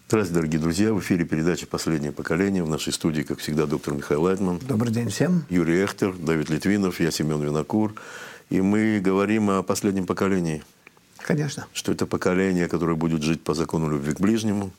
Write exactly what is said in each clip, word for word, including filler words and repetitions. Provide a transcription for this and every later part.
Здравствуйте, дорогие друзья. В эфире передача «Последнее поколение». В нашей студии, как всегда, доктор Михаил Лайтман. Добрый день всем. Юрий Эхтер, Давид Литвинов, я Семен Винокур. И мы говорим о последнем поколении. Конечно. Что это поколение, которое будет жить по закону любви к ближнему.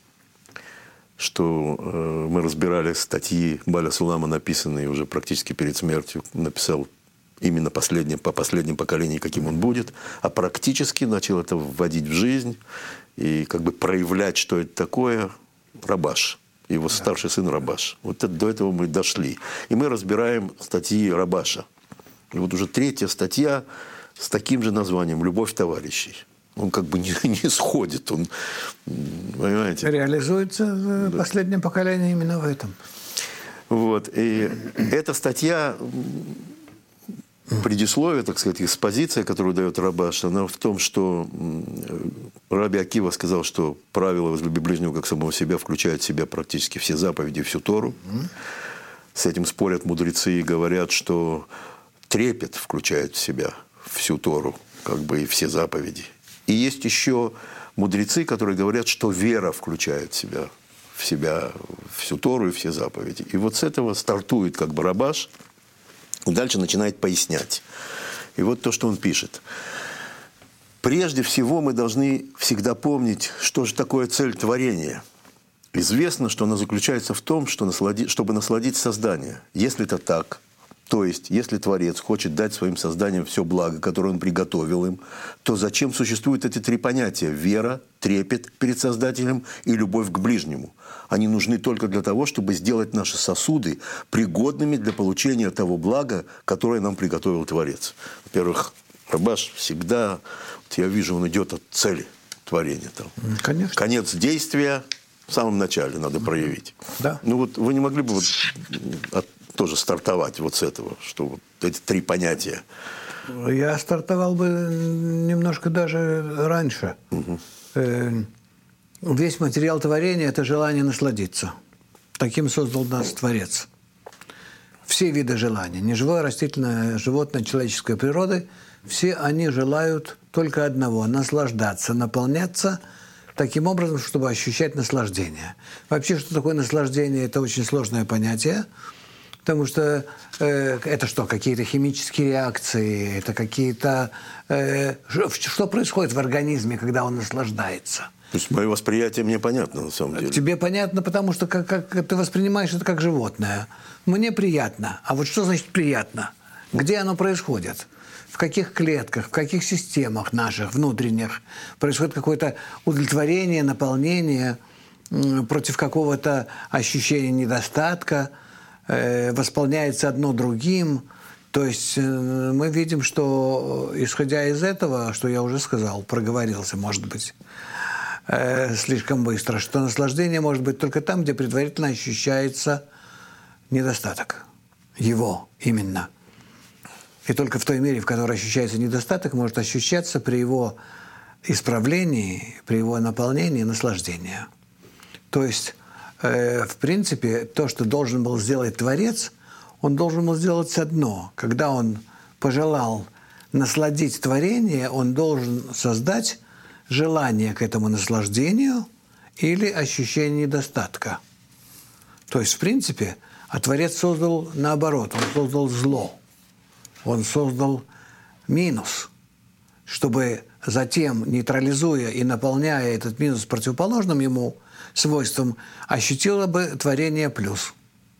Что э, мы разбирали статьи Баля Сулама, написанные уже практически перед смертью. Написал именно последнее, по последнему поколению, каким он будет. А практически начал это вводить в жизнь. И как бы проявлять, что это такое, Рабаш. Его да. старший сын Рабаш. Вот это, до этого мы дошли. И мы разбираем статьи Рабаша. И вот уже третья статья с таким же названием «Любовь товарищей». Он как бы не, не сходит. Он, понимаете? Реализуется в да. последнем поколении именно в этом. Вот. И эта статья... Предисловие, так сказать, экспозиция, которую дает Рабаш, она в том, что Раби Акива сказал, что правило «возлюби ближнего как самого себя» включает в себя практически все заповеди, всю Тору. С этим спорят мудрецы и говорят, что трепет включает в себя всю Тору, как бы и все заповеди. И есть еще мудрецы, которые говорят, что вера включает в себя, в себя всю Тору и все заповеди. И вот с этого стартует как бы Рабаш. И дальше начинает пояснять. И вот то, что он пишет. Прежде всего мы должны всегда помнить, что же такое цель творения. Известно, что она заключается в том, что наслади... чтобы насладить создание. Если это так, то есть, если Творец хочет дать своим созданиям все благо, которое он приготовил им, то зачем существуют эти три понятия – вера, трепет перед Создателем и любовь к ближнему? Они нужны только для того, чтобы сделать наши сосуды пригодными для получения того блага, которое нам приготовил Творец. Во-первых, Рабаш всегда, вот я вижу, он идет от цели творения. Там. Конечно. Конец действия в самом начале надо проявить. Да. Ну вот вы не могли бы вот от, тоже стартовать вот с этого, что вот эти три понятия? Я стартовал бы немножко даже раньше. Угу. Весь материал творения – это желание насладиться. Таким создал нас Творец. Все виды желания, неживое, растительное, животное, человеческая природа, все они желают только одного – наслаждаться, наполняться таким образом, чтобы ощущать наслаждение. Вообще, что такое наслаждение – это очень сложное понятие, потому что э, это что, какие-то химические реакции, это какие-то… Э, что происходит в организме, когда он наслаждается? То есть мое восприятие мне понятно, на самом деле. Тебе понятно, потому что как, как, ты воспринимаешь это как животное. Мне приятно. А вот что значит приятно? Где оно происходит? В каких клетках, в каких системах наших внутренних происходит какое-то удовлетворение, наполнение против какого-то ощущения недостатка, э, восполняется одно другим. То есть э, мы видим, что, исходя из этого, что я уже сказал, проговорился, может быть, слишком быстро, что наслаждение может быть только там, где предварительно ощущается недостаток. Его именно. И только в той мере, в которой ощущается недостаток, может ощущаться при его исправлении, при его наполнении наслаждение. То есть, э, в принципе, то, что должен был сделать Творец, он должен был сделать одно. Когда он пожелал насладить творение, он должен создать желание к этому наслаждению или ощущение недостатка. То есть, в принципе, а Творец создал наоборот. Он создал зло. Он создал минус, чтобы затем, нейтрализуя и наполняя этот минус противоположным ему свойством, ощутило бы творение плюс.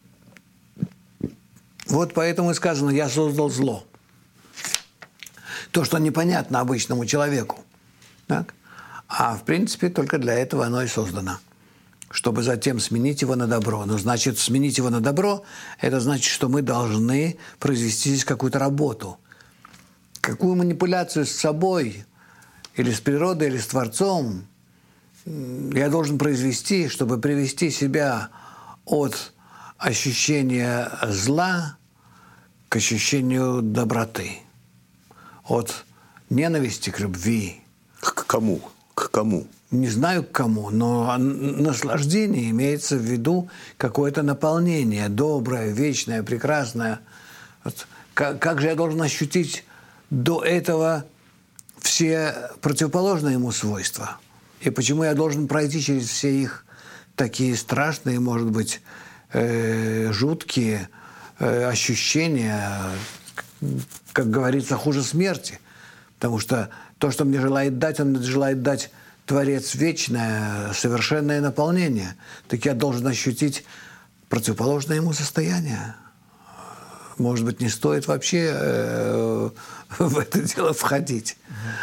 Вот поэтому и сказано «я создал зло». То, что непонятно обычному человеку. Так? А в принципе только для этого оно и создано. Чтобы затем сменить его на добро. Но значит, сменить его на добро – это значит, что мы должны произвести здесь какую-то работу. Какую манипуляцию с собой, или с природой, или с Творцом я должен произвести, чтобы привести себя от ощущения зла к ощущению доброты. От ненависти к любви. К кому? К кому? Не знаю к кому, но наслаждение имеется в виду какое-то наполнение, доброе, вечное, прекрасное. Вот как, как же я должен ощутить до этого все противоположные ему свойства? И почему я должен пройти через все их такие страшные, может быть, э, жуткие э, ощущения, как говорится, хуже смерти. Потому что то, что мне желает дать, он желает дать Творец вечное, совершенное наполнение. Так я должен ощутить противоположное ему состояние. Может быть, не стоит вообще э, в это дело входить.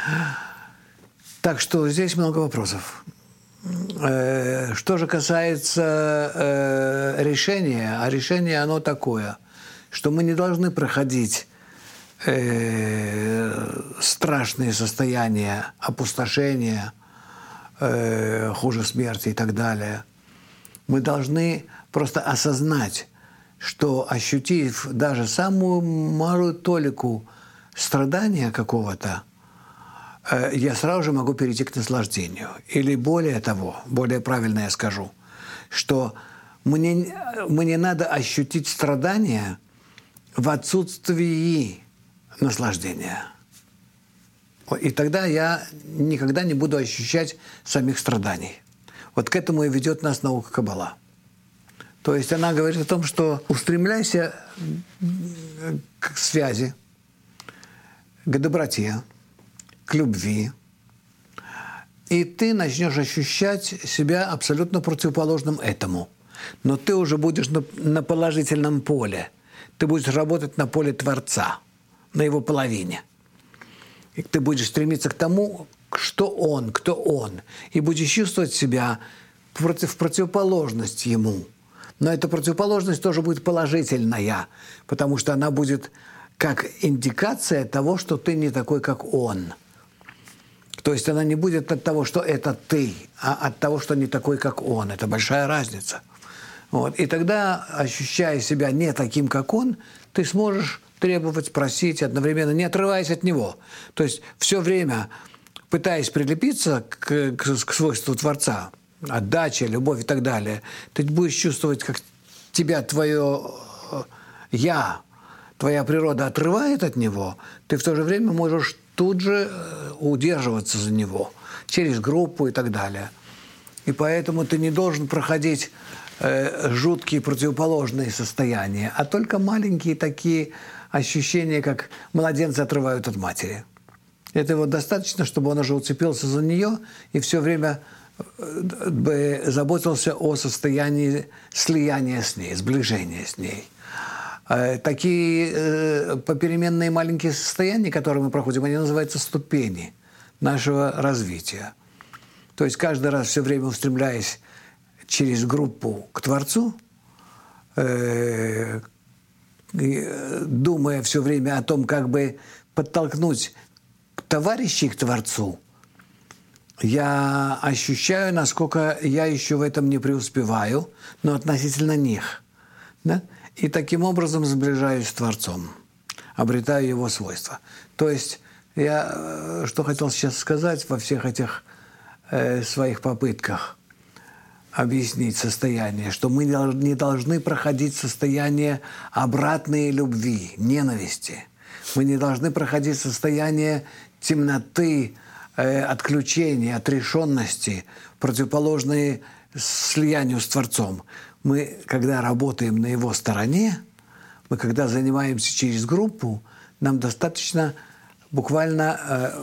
Так что здесь много вопросов. Э, что же касается э, решения, а решение оно такое, что мы не должны проходить э, страшные состояния опустошения, э, хуже смерти и так далее. Мы должны просто осознать, что, ощутив даже самую малую толику страдания какого-то, э, я сразу же могу перейти к наслаждению. Или более того, более правильно я скажу, что мне, мне надо ощутить страдания в отсутствии наслаждения. И тогда я никогда не буду ощущать самих страданий. Вот к этому и ведет нас наука Каббала. То есть она говорит о том, что устремляйся к связи, к доброте, к любви, и ты начнешь ощущать себя абсолютно противоположным этому. Но ты уже будешь на, на положительном поле. Ты будешь работать на поле Творца, на его половине. И ты будешь стремиться к тому, что он, кто он, и будешь чувствовать себя против, в противоположность ему. Но эта противоположность тоже будет положительная, потому что она будет как индикация того, что ты не такой, как он. То есть она не будет от того, что это ты, а от того, что не такой, как он. Это большая разница. Вот. И тогда, ощущая себя не таким, как он, ты сможешь требовать, просить, одновременно не отрываясь от него. То есть все время, пытаясь прилепиться к, к, к свойству Творца, отдача, любовь и так далее, ты будешь чувствовать, как тебя твое «я», твоя природа отрывает от него, ты в то же время можешь тут же удерживаться за него через группу и так далее. И поэтому ты не должен проходить э, жуткие противоположные состояния, а только маленькие такие ощущения, как младенца отрывают от матери. Этого достаточно, чтобы он уже уцепился за нее и все время бы заботился о состоянии слияния с ней, сближения с ней. Такие э, попеременные маленькие состояния, которые мы проходим, они называются ступени нашего развития. То есть каждый раз все время устремляясь через группу к Творцу, э, думая все время о том, как бы подтолкнуть товарищей к Творцу, я ощущаю, насколько я еще в этом не преуспеваю, но относительно них. Да? И таким образом сближаюсь с Творцом, обретаю его свойства. То есть я что хотел сейчас сказать во всех этих э, своих попытках объяснить состояние, что мы не должны проходить состояние обратной любви, ненависти. Мы не должны проходить состояние темноты, э, отключения, отрешенности, противоположные слиянию с Творцом. Мы, когда работаем на его стороне, мы, когда занимаемся через группу, нам достаточно буквально э,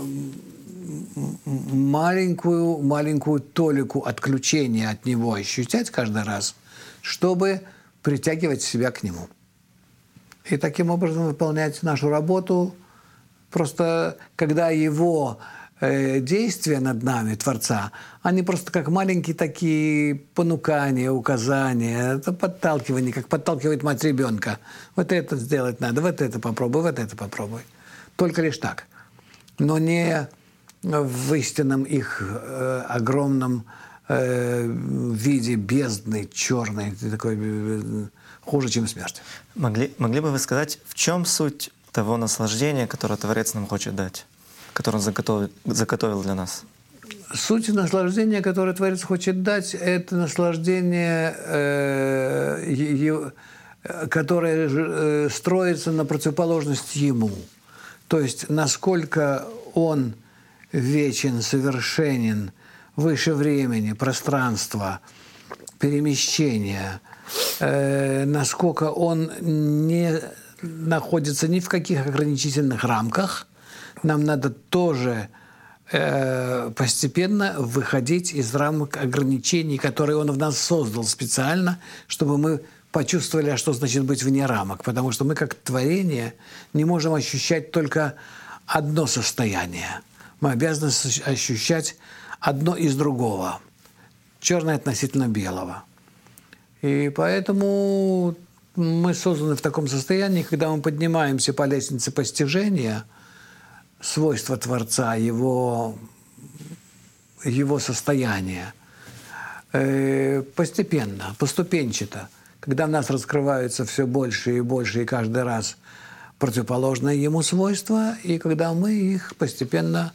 маленькую, маленькую толику отключения от него ощущать каждый раз, чтобы притягивать себя к нему. И таким образом выполнять нашу работу. Просто когда его э, действия над нами, Творца, они просто как маленькие такие понукания, указания, это подталкивание, как подталкивает мать ребенка. Вот это сделать надо, вот это попробуй, вот это попробуй. Только лишь так. Но не в истинном их э, огромном э, виде бездны, черной, такой, э, хуже, чем смерть. Могли, могли бы вы сказать, в чем суть того наслаждения, которое Творец нам хочет дать, которое он заготовил, заготовил для нас? Суть наслаждения, которое Творец хочет дать, это наслаждение, э, е, которое э, строится на противоположность Ему. То есть, насколько Он вечен, совершенен, выше времени, пространства, перемещения, э, насколько он не находится ни в каких ограничительных рамках, нам надо тоже э, постепенно выходить из рамок ограничений, которые он в нас создал специально, чтобы мы почувствовали, а что значит быть вне рамок. Потому что мы, как творение, не можем ощущать только одно состояние. Мы обязаны ощущать одно из другого. Черное относительно белого. И поэтому мы созданы в таком состоянии, когда мы поднимаемся по лестнице постижения свойства Творца, его, его состояния, постепенно, поступенчато, когда в нас раскрываются все больше и больше, и каждый раз противоположные ему свойства, и когда мы их постепенно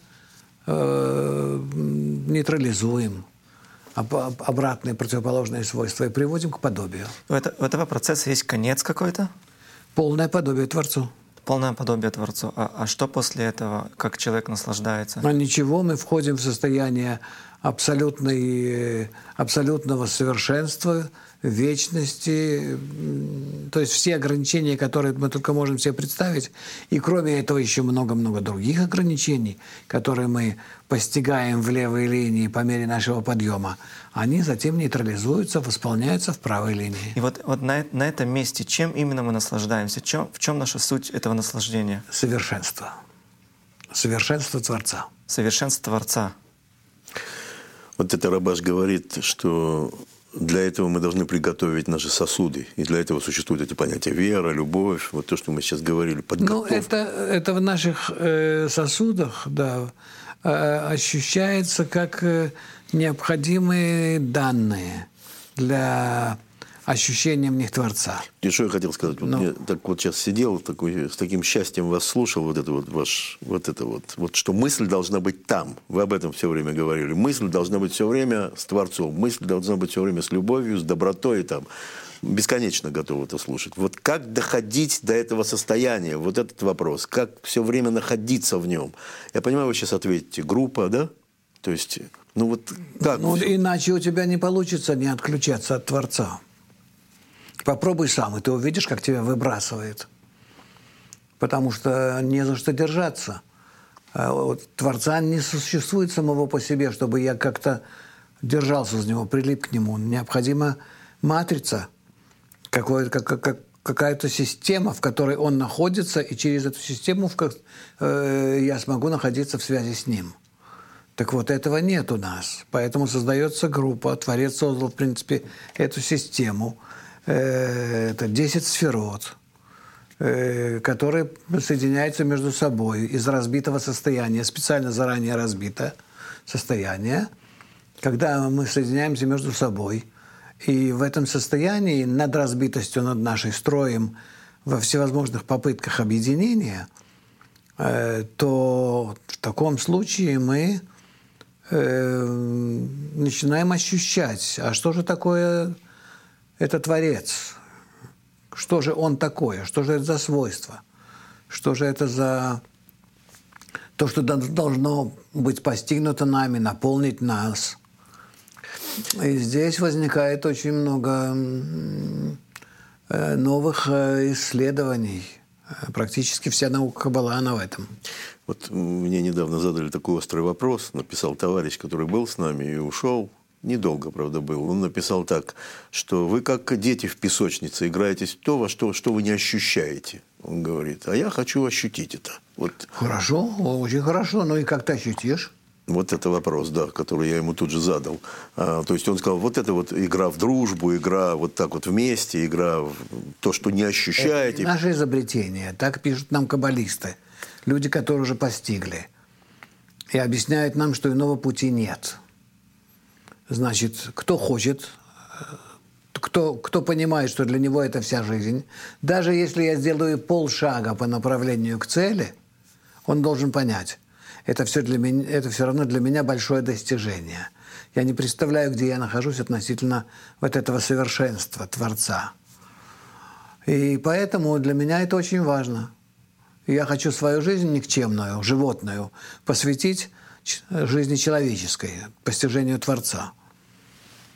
э, нейтрализуем, обратные противоположные свойства, и приводим к подобию. У этого, у этого процесса есть конец какой-то? Полное подобие Творцу. Полное подобие Творцу. А, а что после этого, как человек наслаждается? А ничего, мы входим в состояние абсолютной, абсолютного совершенства, вечности, то есть все ограничения, которые мы только можем себе представить, и кроме этого еще много-много других ограничений, которые мы постигаем в левой линии по мере нашего подъема, они затем нейтрализуются, восполняются в правой линии. И вот, вот на, на этом месте чем именно мы наслаждаемся? В чем, в чем наша суть этого наслаждения? Совершенство. Совершенство Творца. Совершенство Творца. Вот это Рабаш говорит, что для этого мы должны приготовить наши сосуды. И для этого существуют эти понятия вера, любовь, вот то, что мы сейчас говорили, подготовка. Ну, это, это в наших э, сосудах, да, э, ощущается как э, необходимые данные для ощущения в них Творца. И что я хотел сказать? Вот Но... я так вот сейчас сидел, такой, с таким счастьем вас слушал, вот это вот ваш, вот это вот, вот, что мысль должна быть там. Вы об этом все время говорили. Мысль должна быть все время с Творцом. Мысль должна быть все время с любовью, с добротой там. Бесконечно готов это слушать. Вот как доходить до этого состояния? Вот этот вопрос. Как все время находиться в нем? Я понимаю, вы сейчас ответите. Группа, да? То есть, ну вот как? Ну, иначе у тебя не получится не отключаться от Творца. Попробуй сам, и ты увидишь, как тебя выбрасывает. Потому что не за что держаться. Творца не существует самого по себе, чтобы я как-то держался за него, прилип к нему. Необходима матрица, какая-то система, в которой он находится, и через эту систему я смогу находиться в связи с ним. Так вот, этого нет у нас. Поэтому создается группа. Творец создал, в принципе, эту систему. Это десять сферот, которые соединяются между собой из разбитого состояния, специально заранее разбитое состояние, когда мы соединяемся между собой. И в этом состоянии над разбитостью, над нашей строем во всевозможных попытках объединения, то в таком случае мы начинаем ощущать, а что же такое это Творец? Что же он такое? Что же это за свойство? Что же это за то, что должно быть постигнуто нами, наполнить нас? И здесь возникает очень много новых исследований. Практически вся наука Каббала, она в этом. Вот мне недавно задали такой острый вопрос. Написал товарищ, который был с нами и ушел. Недолго, правда, был. Он написал так, что вы как дети в песочнице играетесь в то, во что, что вы не ощущаете. Он говорит, а я хочу ощутить это. Вот. Хорошо, очень хорошо. Ну и как ты ощутишь? Вот это вопрос, да, который я ему тут же задал. А, то есть он сказал, вот это вот игра в дружбу, игра вот так вот вместе, игра в то, что не ощущаете. Это наше изобретение. Так пишут нам каббалисты. Люди, которые уже постигли. И объясняют нам, что иного пути нет. Значит, кто хочет, кто, кто понимает, что для него это вся жизнь, даже если я сделаю полшага по направлению к цели, он должен понять, это все, для меня, это все равно для меня большое достижение. Я не представляю, где я нахожусь относительно вот этого совершенства Творца. И поэтому для меня это очень важно. Я хочу свою жизнь никчемную, животную, посвятить жизни человеческой, постижению Творца.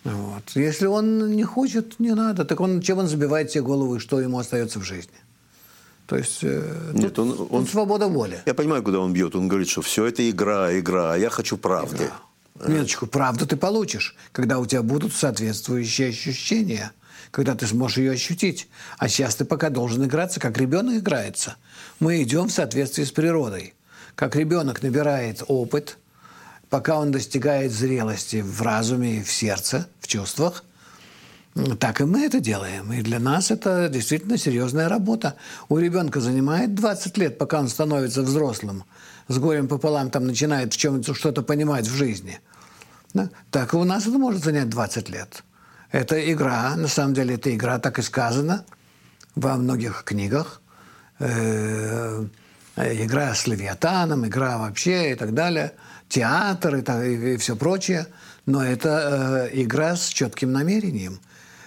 Вот. Если он не хочет, не надо. Так он, чем он забивает себе голову, и что ему остается в жизни? То есть э, Нет, тут, он, тут он, свобода воли. Я понимаю, куда он бьет. Он говорит, что все это игра, игра, а я хочу правды. Игра. Минуточку, правду ты получишь, когда у тебя будут соответствующие ощущения, когда ты сможешь ее ощутить. А сейчас ты пока должен играться, как ребенок играется. Мы идем в соответствии с природой. Как ребенок набирает опыт, пока он достигает зрелости в разуме, в сердце, в чувствах, так и мы это делаем. И для нас это действительно серьезная работа. У ребенка занимает двадцать лет, пока он становится взрослым. С горем пополам там начинает в чем-то что-то понимать в жизни. Да? Так и у нас это может занять двадцать лет. Это игра, на самом деле это игра, так и сказано во многих книгах. Э-э- игра с Левиатаном, игра вообще и так далее. Театр и, так, и, и все прочее. Но это э, игра с четким намерением.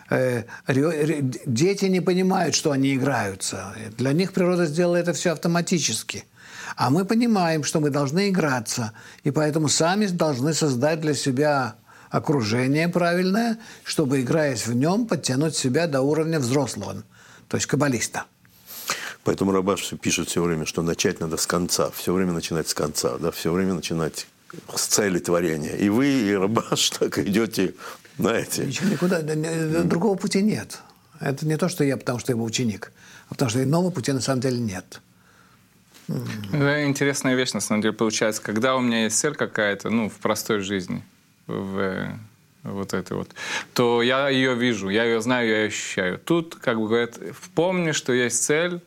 Дети не понимают, что они играются. Для них природа сделала это все автоматически. А мы понимаем, что мы должны играться. И поэтому сами должны создать для себя окружение правильное, чтобы, играясь в нем, подтянуть себя до уровня взрослого, то есть каббалиста. Поэтому Рабаш пишет все время, что начать надо с конца. Все время начинать с конца. Да? Все время начинать с цели творения. И вы, и Рабаш так идете... Знаете. Ничего, никуда, другого пути нет. Это не то, что я, потому что я был ученик, а потому что иного пути на самом деле нет. Это интересная вещь, на самом деле, получается. Когда у меня есть цель какая-то, ну, в простой жизни, в вот этой вот, то я ее вижу, я ее знаю, я ее ощущаю. Тут, как бы говорят, помни, что есть цель.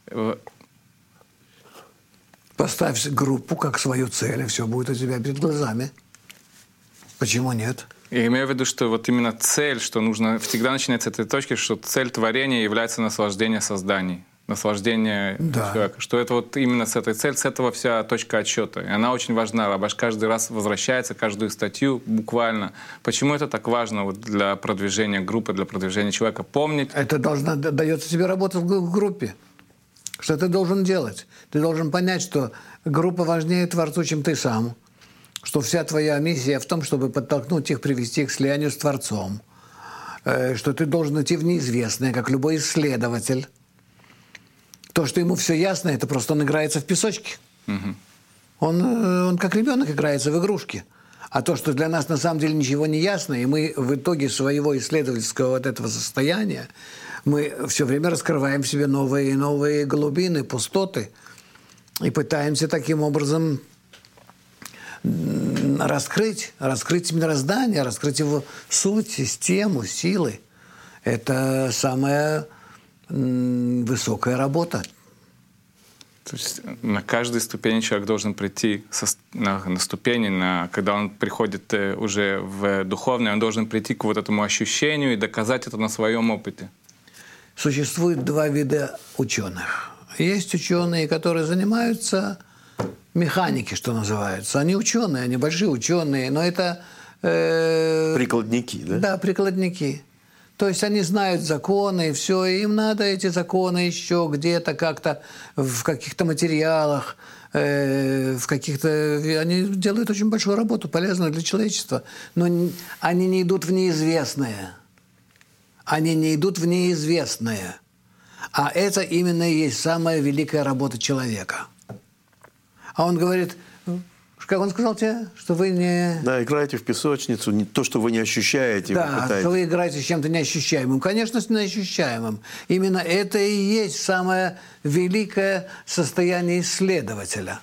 Поставь группу как свою цель, и все будет у тебя перед глазами. Почему нет? Я имею в виду, что вот именно цель, что нужно всегда начинать с этой точки, что цель творения является наслаждение созданий, наслаждение да. человека. Что это вот именно с этой целью, с этого вся точка отсчета. И она очень важна. Рабаш каждый раз возвращается, каждую статью буквально. Почему это так важно вот для продвижения группы, для продвижения человека? Помнить. Это должна, дается тебе работа в группе. Что ты должен делать? Ты должен понять, что группа важнее Творцу, чем ты сам. Что вся твоя миссия в том, чтобы подтолкнуть их, привести их к слиянию с Творцом. Что ты должен идти в неизвестное, как любой исследователь. То, что ему все ясно, это просто он играется в песочке. Угу. Он, он как ребенок играется в игрушки. А то, что для нас на самом деле ничего не ясно, и мы в итоге своего исследовательского вот этого состояния, мы все время раскрываем в себе новые и новые глубины, пустоты, и пытаемся таким образом раскрыть, раскрыть мироздание, раскрыть его суть, систему, силы. Это самая высокая работа. То есть на каждой ступени человек должен прийти со, на, на ступени, на, когда он приходит уже в духовное, он должен прийти к вот этому ощущению и доказать это на своем опыте. Существует два вида ученых. Есть ученые, которые занимаются механики, что называется. Они ученые, они большие ученые, но это... Э, прикладники, да? Да, прикладники. То есть они знают законы, и все, и им надо эти законы еще где-то как-то в каких-то материалах, э, в каких-то... Они делают очень большую работу, полезную для человечества, но они не идут в неизвестное. Они не идут в неизвестное. А это именно и есть самая великая работа человека. А он говорит, как он сказал тебе, что вы не... Да, играете в песочницу, не то, что вы не ощущаете. Да, вы что вы играете с чем-то неощущаемым. Конечно, с неощущаемым. Именно это и есть самое великое состояние исследователя.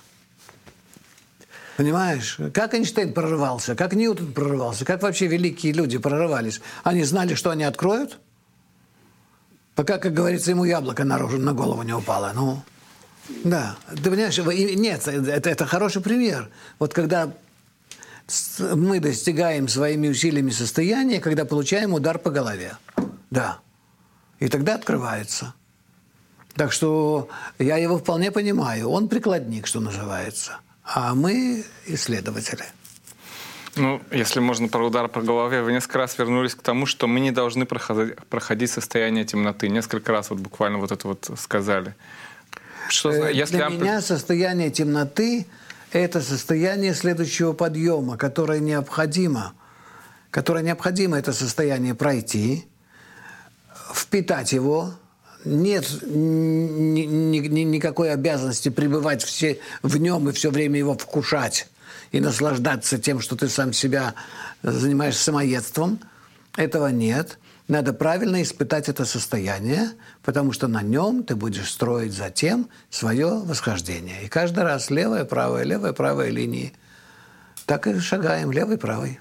Понимаешь? Как Эйнштейн прорывался, как Ньютон прорывался, как вообще великие люди прорывались. Они знали, что они откроют, пока, как говорится, ему яблоко наружу на голову не упало. Ну... Да, ты понимаешь, нет, это, это хороший пример. Вот когда мы достигаем своими усилиями состояния, когда получаем удар по голове. Да. И тогда открывается. Так что я его вполне понимаю. Он прикладник, что называется. А мы исследователи. Ну, если можно про удар по голове, вы несколько раз вернулись к тому, что мы не должны проходить, проходить состояние темноты. Несколько раз вот буквально вот это вот сказали. Что, если Для амп... меня состояние темноты – это состояние следующего подъема, которое необходимо которое необходимо это состояние пройти, впитать его. Нет ни, ни, ни, никакой обязанности пребывать все в нем и все время его вкушать и наслаждаться тем, что ты сам себя занимаешься самоедством. Этого нет. Надо правильно испытать это состояние, потому что на нем ты будешь строить затем свое восхождение. И каждый раз левая, правая, левая, правая линии. Так и шагаем левой, правой.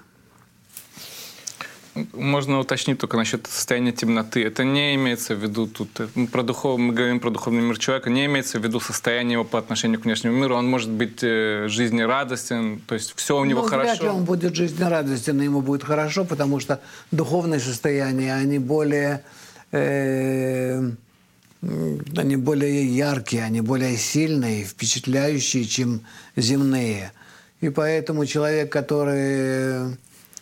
Можно уточнить только насчет состояния темноты. Это не имеется в виду тут... Мы, про духов, мы говорим про духовный мир человека. Не имеется в виду состояние его по отношению к внешнему миру. Он может быть э, жизнерадостен, то есть все у него ну, хорошо. Вряд ли он будет жизнерадостен, и ему будет хорошо, потому что духовные состояния, они более... Э, они более яркие, они более сильные, впечатляющие, чем земные. И поэтому человек, который...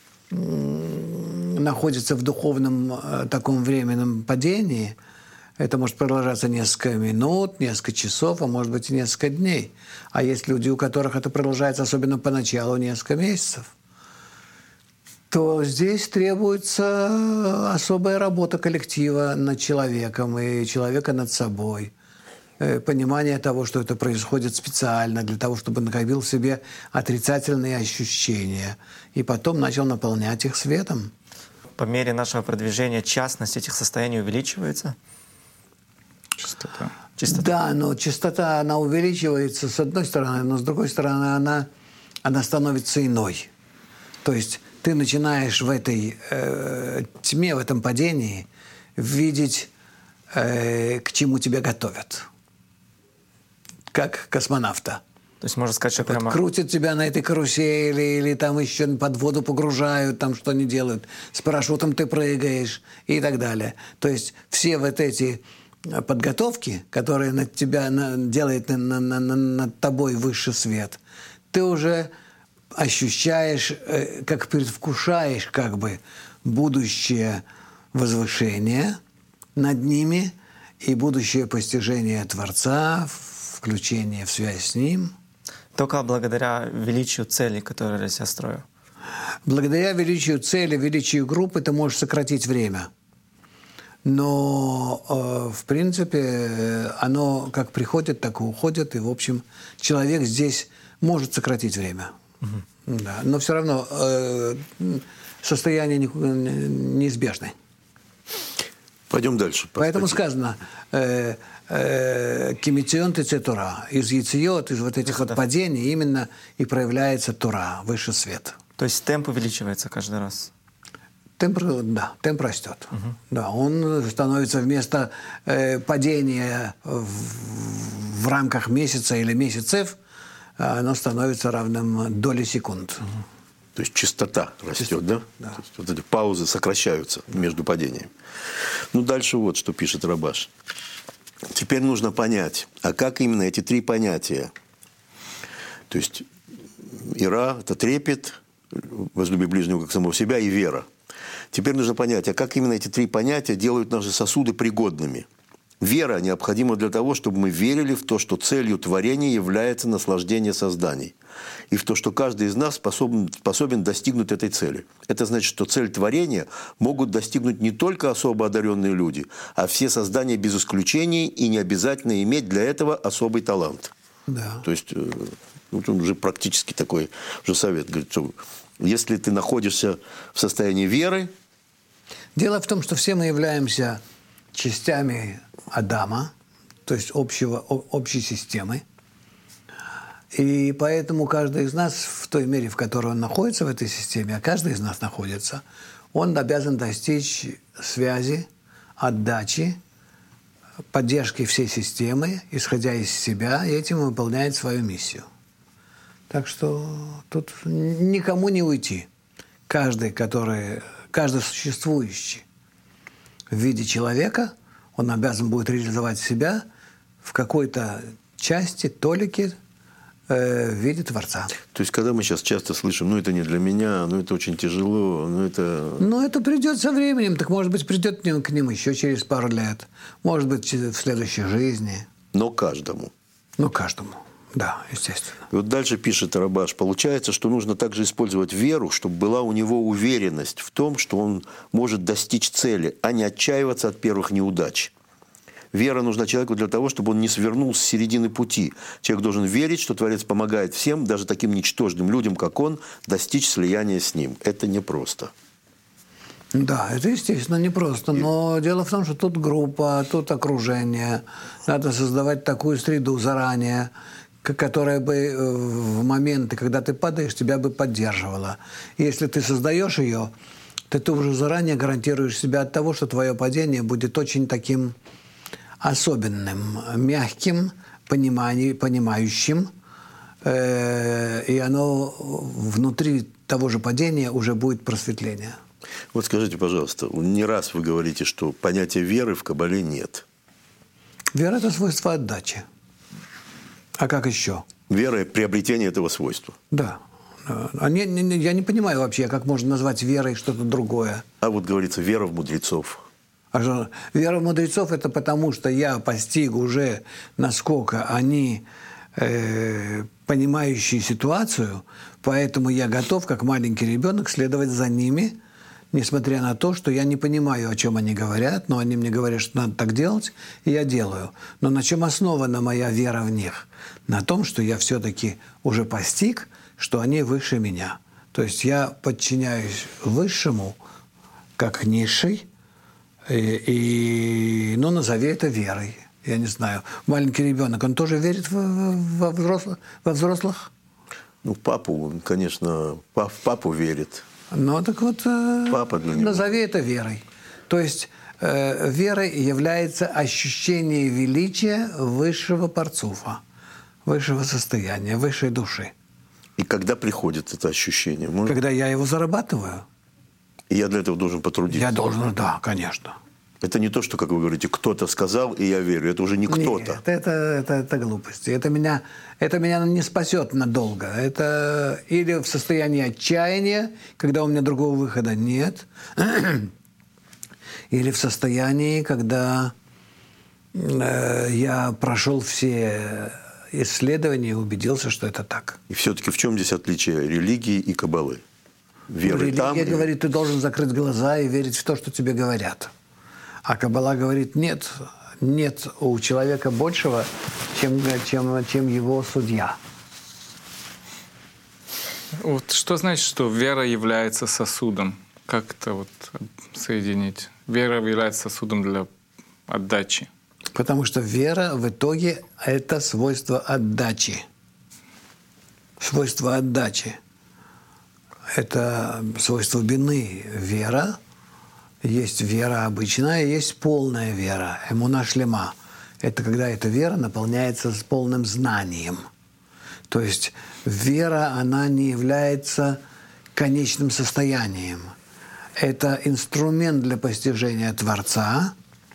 находится в духовном э, таком временном падении, это может продолжаться несколько минут, несколько часов, а может быть и несколько дней. А есть люди, у которых это продолжается, особенно поначалу, несколько месяцев, то здесь требуется особая работа коллектива над человеком и человека над собой. Понимание того, что это происходит специально для того, чтобы накопил в себе отрицательные ощущения и потом начал наполнять их светом. По мере нашего продвижения частность этих состояний увеличивается? Чистота. Чистота. Да, но частота, она увеличивается с одной стороны, но с другой стороны она, она становится иной. То есть ты начинаешь в этой э, тьме, в этом падении видеть, э, к чему тебя готовят. Как космонавта. То есть можно сказать, что Вот прямо... крутят тебя на этой карусели, или там еще под воду погружают, там что они делают, с парашютом ты прыгаешь и так далее. То есть все вот эти подготовки, которые над тебя на, делает на, на, на, над тобой высший свет, ты уже ощущаешь, э, как предвкушаешь как бы будущее возвышение над ними и будущее постижение Творца, включение в связь с Ним. Только благодаря величию цели, которую я строю. Благодаря величию цели, величию группы ты можешь сократить время. Но, э, в принципе, оно как приходит, так и уходит. И, в общем, человек здесь может сократить время. Угу. Да. Но все равно э, состояние не, неизбежное. Пойдем дальше. Поэтому сказано э, э, «Кимитион теце Тора». Из яйцеет, из вот этих вот падений именно и проявляется Тора, высший свет. То есть темп увеличивается каждый раз? Темп, да, темп растет. Угу. Да, он становится вместо э, падения в, в рамках месяца или месяцев, оно становится равным доле секунд. Угу. То есть частота растет, частота, да? Да. То есть вот эти паузы сокращаются между падениями. Ну, дальше вот что пишет Рабаш. Теперь нужно понять, а как именно эти три понятия, то есть ира – это трепет, возлюби ближнего как самого себя, и вера. Теперь нужно понять, а как именно эти три понятия делают наши сосуды пригодными. Вера необходима для того, чтобы мы верили в то, что целью творения является наслаждение созданий. И в то, что каждый из нас способен, способен достигнуть этой цели. Это значит, что цель творения могут достигнуть не только особо одаренные люди, а все создания без исключений, и не обязательно иметь для этого особый талант. Да. То есть, вот он уже практически такой уже совет. Говорит, что если ты находишься в состоянии веры... Дело в том, что все мы являемся частями Адама, то есть общего, общей системы. И поэтому каждый из нас, в той мере, в которой он находится в этой системе, а каждый из нас находится, он обязан достичь связи, отдачи, поддержки всей системы, исходя из себя, и этим выполняет свою миссию. Так что тут никому не уйти. Каждый, который, каждый существующий в виде человека, он обязан будет реализовать себя в какой-то части, толике, э, в виде Творца. То есть, когда мы сейчас часто слышим, ну, это не для меня, ну, это очень тяжело, ну, это... Ну, это придет со временем. Так, может быть, придет к ним еще через пару лет. Может быть, в следующей жизни. Но каждому. Ну, каждому. Да, естественно. И вот дальше пишет Рабаш, получается, что нужно также использовать веру, чтобы была у него уверенность в том, что он может достичь цели, а не отчаиваться от первых неудач. Вера нужна человеку для того, чтобы он не свернул с середины пути. Человек должен верить, что Творец помогает всем, даже таким ничтожным людям, как он, достичь слияния с ним. Это непросто. Да, это, естественно, непросто. Но дело в том, что тут группа, тут окружение. Надо создавать такую среду заранее, которая бы в моменты, когда ты падаешь, тебя бы поддерживала. И если ты создаешь ее, то ты уже заранее гарантируешь себя от того, что твое падение будет очень таким особенным, мягким, понимани- понимающим, э- и оно внутри того же падения уже будет просветление. Вот скажите, пожалуйста, не раз вы говорите, что понятия веры в Кабале нет. Вера – это свойство отдачи. А как еще? Вера – приобретение этого свойства. Да. А не, не, я не понимаю вообще, как можно назвать верой что-то другое. А вот говорится, вера в мудрецов. А что, вера в мудрецов – это потому, что я постиг уже, насколько они э, понимающие ситуацию, поэтому я готов, как маленький ребенок, следовать за ними, несмотря на то, что я не понимаю, о чем они говорят, но они мне говорят, что надо так делать, и я делаю. Но на чем основана моя вера в них? На том, что я все-таки уже постиг, что они выше меня. То есть я подчиняюсь высшему, как низший, и, и ну, назови это верой. Я не знаю. Маленький ребенок, он тоже верит во, во, взрослых, во взрослых? Ну, папу, он, конечно, в папу верит. Ну, так вот, Папа для него. назови это верой. То есть э, верой является ощущение величия высшего парцуфа, высшего состояния, высшей души. И когда приходит это ощущение? Может... Когда я его зарабатываю. И я для этого должен потрудиться? Я должен, да, конечно. Это не то, что, как вы говорите, кто-то сказал, и я верю. Это уже не кто-то. Нет, это, это, это глупости. Это меня, это меня не спасет надолго. Это или в состоянии отчаяния, когда у меня другого выхода нет, или в состоянии, когда э, я прошел все исследования и убедился, что это так. И все-таки в чем здесь отличие религии и каббалы? Веры Религия там, говорит, ты должен закрыть глаза и верить в то, что тебе говорят. А каббала говорит, нет, нет у человека большего, чем, чем, чем его судья. Вот что значит, что вера является сосудом? Как это вот соединить? Вера является сосудом для отдачи. Потому что вера в итоге – это свойство отдачи. Свойство отдачи. Это свойство бины. Вера. Есть вера обычная, есть полная вера. Эмуна шлема. Это когда эта вера наполняется с полным знанием. То есть вера, она не является конечным состоянием. Это инструмент для постижения Творца.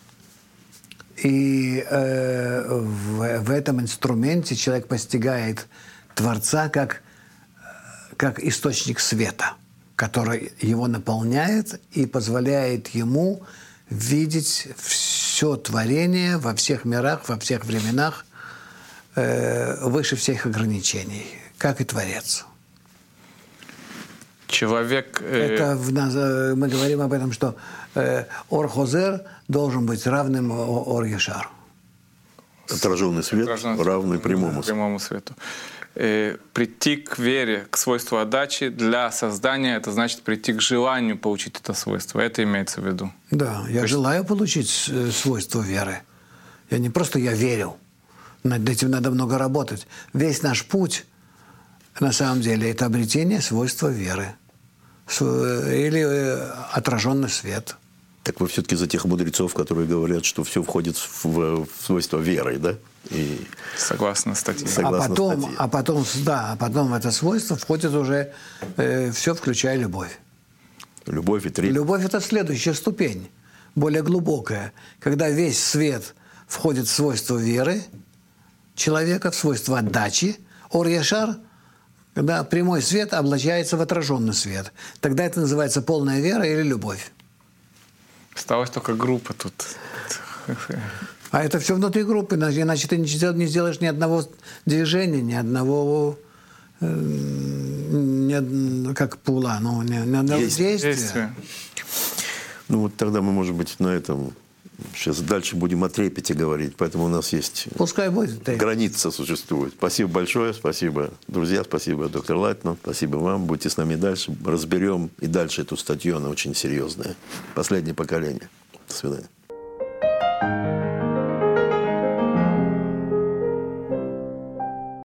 И э, в, в этом инструменте человек постигает Творца как, как источник света, который его наполняет и позволяет ему видеть все творение во всех мирах, во всех временах, э, выше всех ограничений, как и Творец. Человек... Э... Это в нас, мы говорим об этом, что э, Ор-Хозер должен быть равным Ор-Ешар. Отраженный свет, Отраженный равный прямому, прямому свету. Э, прийти к вере, к свойству отдачи для создания, это значит прийти к желанию получить это свойство. Это имеется в виду. Да, я есть... желаю получить свойство веры. Я не просто я верю. Над этим надо много работать. Весь наш путь, на самом деле, это обретение свойства веры. Или отраженный свет. Так вы все-таки за тех мудрецов, которые говорят, что все входит в, в свойство веры, да? И... Согласно статье. Согласно а, потом, статье. а потом, да, а потом в это свойство входит уже э, все, включая любовь. Любовь и три. Любовь – это следующая ступень, более глубокая. Когда весь свет входит в свойство веры человека, в свойство отдачи, Ор-Яшар, когда прямой свет облачается в отраженный свет. Тогда это называется полная вера или любовь. Осталась только группа тут. А это все внутри группы, иначе ты не сделаешь ни одного движения, ни одного, э, ни, как пула, ну, ни, ни одного действия. действия. Ну вот тогда мы, может быть, на этом сейчас дальше будем о трепете говорить, поэтому у нас есть Пускай будет граница существует. Спасибо большое, спасибо, друзья, спасибо, доктор Лайтман, спасибо вам. Будьте с нами дальше, разберем и дальше эту статью, она очень серьезная. Последнее поколение. До свидания.